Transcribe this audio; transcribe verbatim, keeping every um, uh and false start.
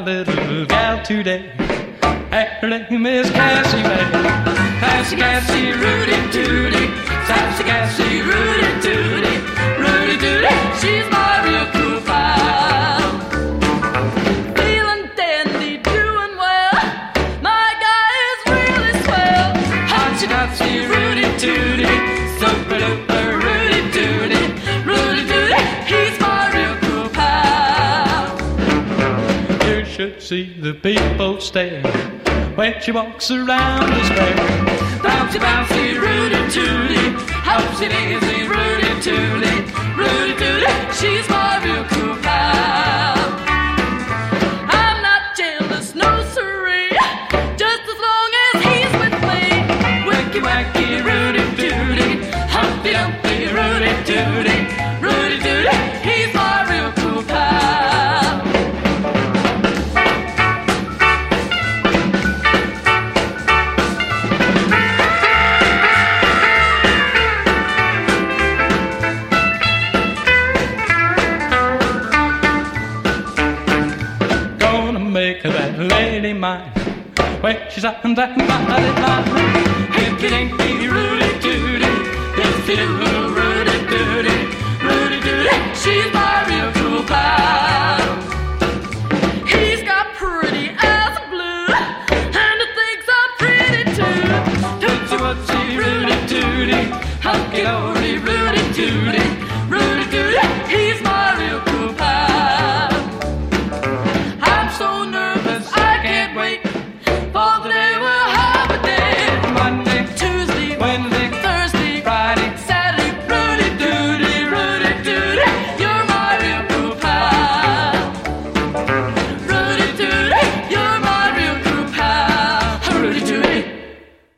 little gal today. Her name is Cassie Mae. Cassie, Cassie, Rudy Tooty. Sassy Cassie, Rudy Tooty. Rudy Tooty, she's my real cool pal. Feeling dandy, doing well. My guy is really swell. Hotsy Totsy, Rudy Tooty. Super duper, Rudy Tooty. Rudy Tooty, he's my real cool pal. You should see the people stare when she walks around the square. Bouncy, bouncy, Rudy Tooty. Hopsy daisy, Rudy Tooty. Rudy Tooty, she's my real cool pal. I'm not jealous, no siree, just as long as he's with me. Wicky wacky, Rudy Tooty. Humpty Dumpty, Rudy Tooty. Rudy Tooty, he's my real cool pal. Make that lady mine when she's on that body line. Hippy dinky, Rudy Tooty. Hippy doo, Rudy Tooty. Rudy Tooty, she's my real cool pal. He's got pretty eyes of blue, and he thinks I'm pretty too. Tootsie Wootsie, Rudy Tooty. Hunky dory, Rudy Tooty. Rudy Tooty, he's